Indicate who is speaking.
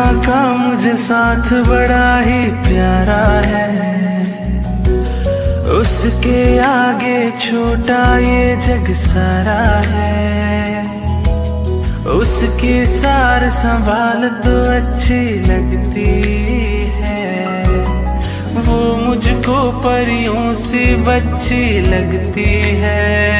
Speaker 1: का मुझे साथ बड़ा ही प्यारा है, उसके आगे छोटा ये जग सारा है। उसकी सार संभाल तो अच्छी लगती है, वो मुझको परियों सी बच्ची लगती है।